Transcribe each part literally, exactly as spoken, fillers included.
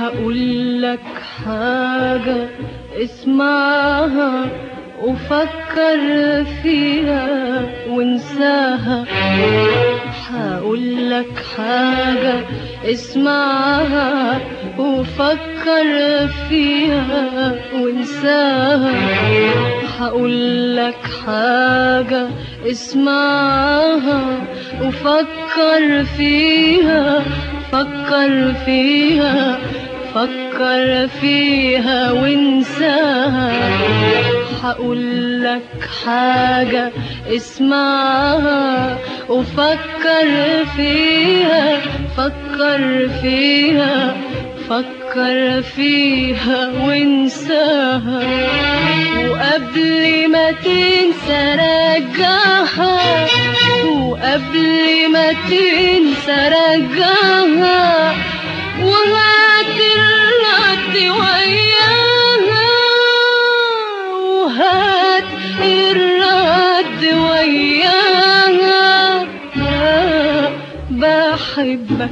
هقولك حاجة اسمعها وفكر فيها وانساها. هقولك حاجة اسمعها وفكر فيها وانساها. هقولك حاجة اسمعها وفكر فيها، فكر فيها فكر فيها وانساها. هقولك حاجة اسمعها وفكر فيها، فكر فيها فكر فيها وانساها. وقبل ما تنسى رجعها، وقبل ما تنسى رجعها، وهات الرد وياها، وهات الرد وياها. بحبك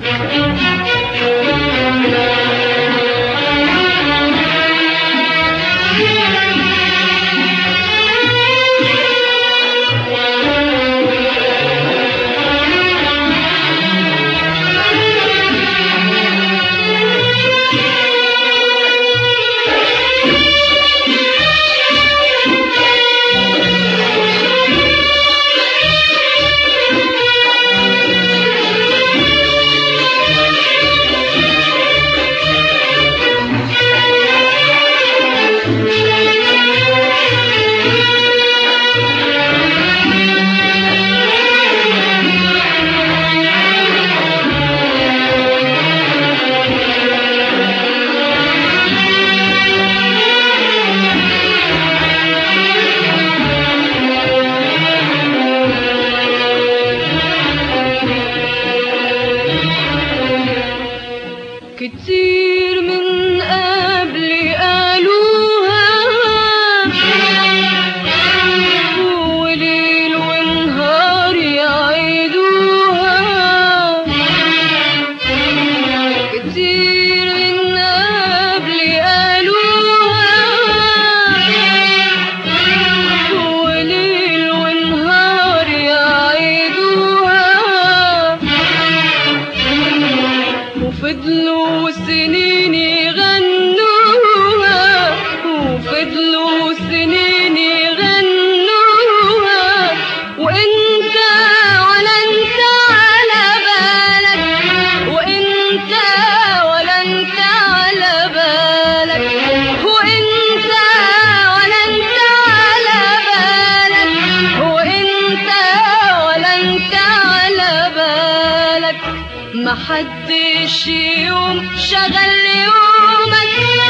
كتير من قبلي قالوها، وليل ونهار يعيدوها. كتير من قبلي قالوها، وليل ونهار يعيدوها. وفضلوا سنين يغنوها، وفضلوا سنين يغنوها. وانت ولا انت على بالك، وانت ولا انت على بالك، وانت ولا انت على بالك، وانت ولا انت على بالك. محدش يوم شغل يومك،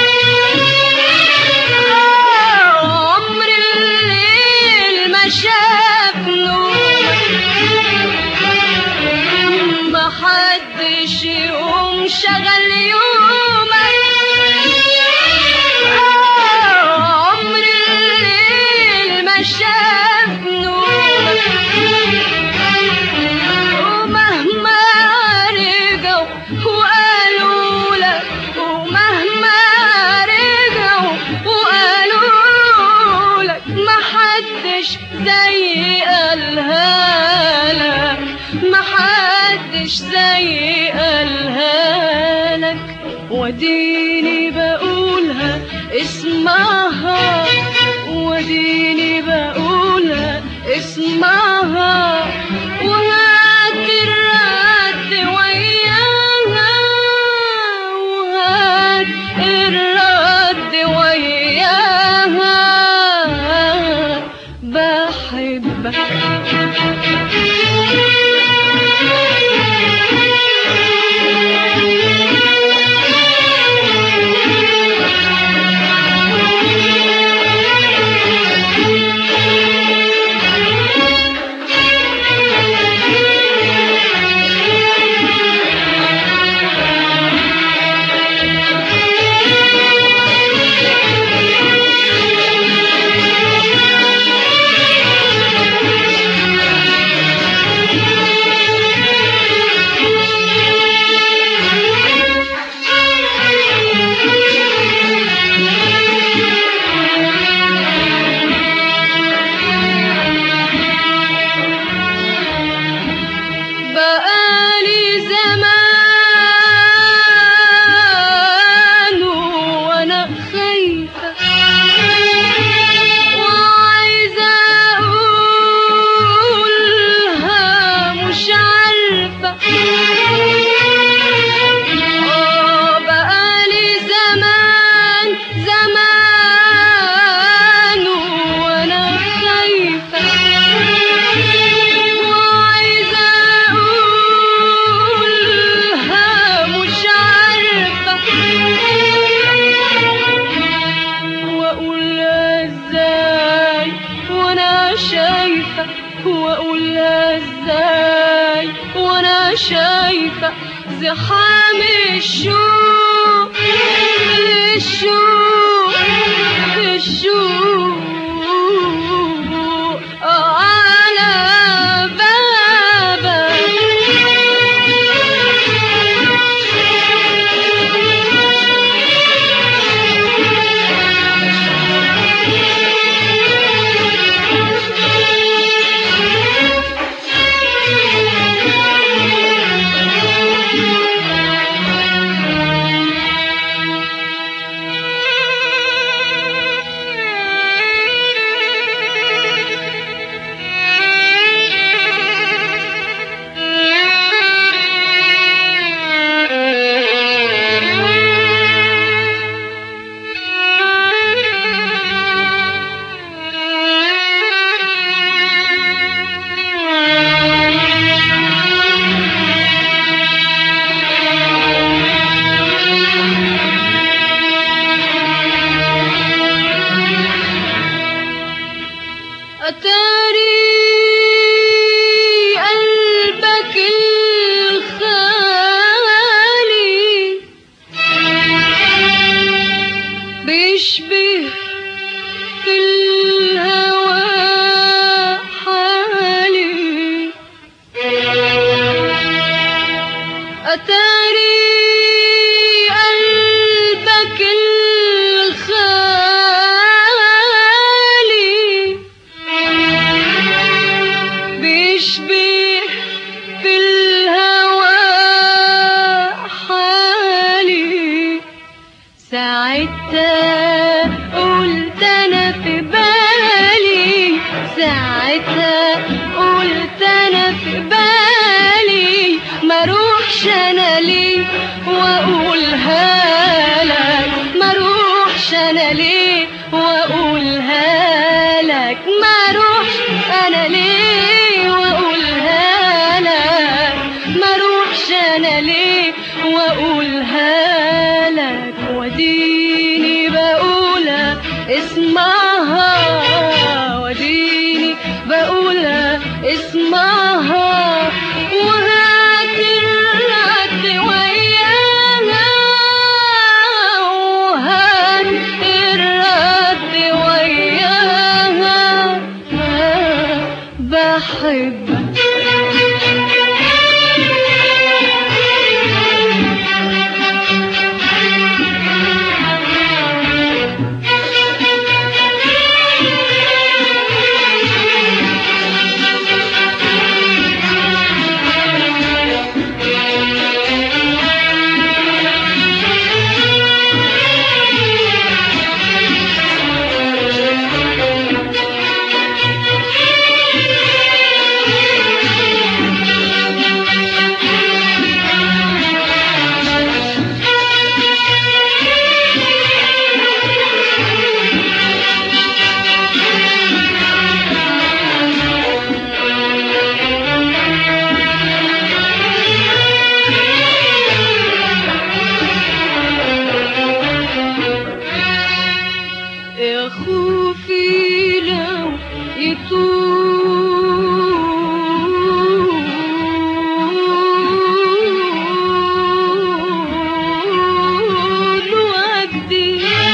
عمر الليل ما شاف نومك. محدش يوم شغل يومك، عمر الليل ما شاف نومك. ومهما وقالوا لك، ومهما رجعوا وقالوا لك، محدش زي قالها لك، محدش زي قالها لك. وديني بقولها اسمعها، وديني بقولها اسمعها. وهات الرد وياها، وهات الرد وياها. بحبك شايفة زحام الشوق الشوق الشوق على بابك. أتاري قلبك الخالي بيشبه في الهوى حالي. أتاري قلبك بيشبه في الهوى حالي. ساعتها قلت أنا في بالي، ساعتها قلت أنا في بالي ما روحش أنا ليه وأقولها لك، ما روحش أنا ليه وأقولها لك، ما روحش أنا ليه وأقولها لك، ما روحش أنا ليه وأقولها لك. وديني بقولها اسمعها، وديني بقولها اسمعها، وهات الرد وياها، وهات الرد وياها. بحبك يا خوفي لو يطول وجدي،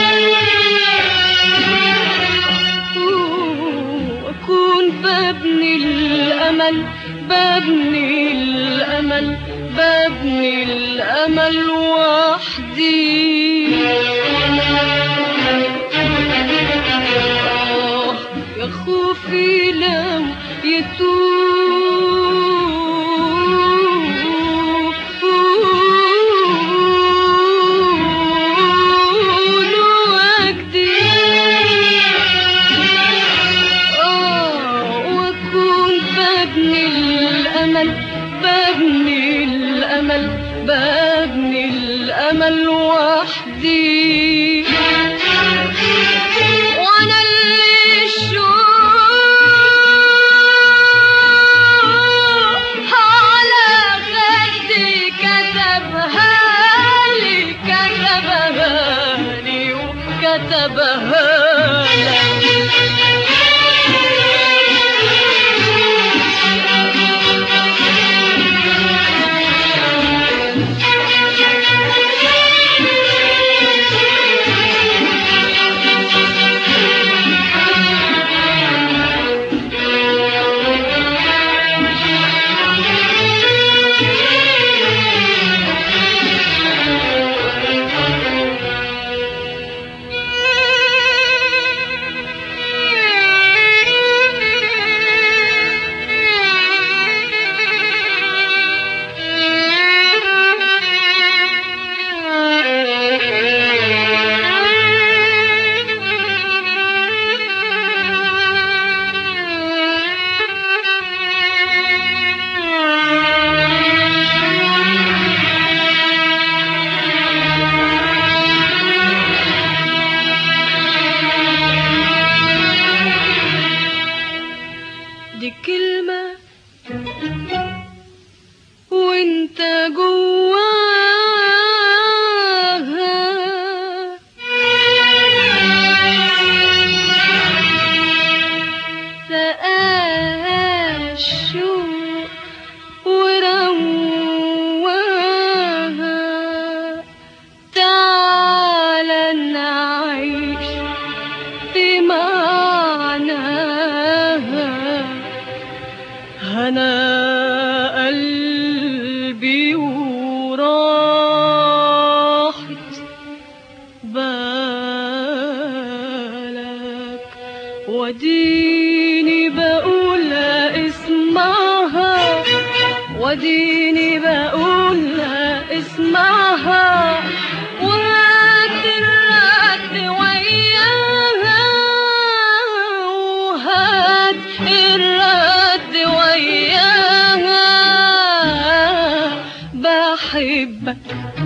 وأكون ببني الأمل، ببني الأمل، ببني الأمل وحدي. يا خوفي لو يطول وجدي، وأكون ببني الأمل، ببني الأمل، ببني الأمل وحدي. وأنا اللي الشوق على خدي كتبها لي، كتبها لي وكتبها لك. وراحت بالك، وديني بقولها اسمعها، وديني بقولها اسمعها، وهات الرد وياها، وهات الرد وياها. بحبك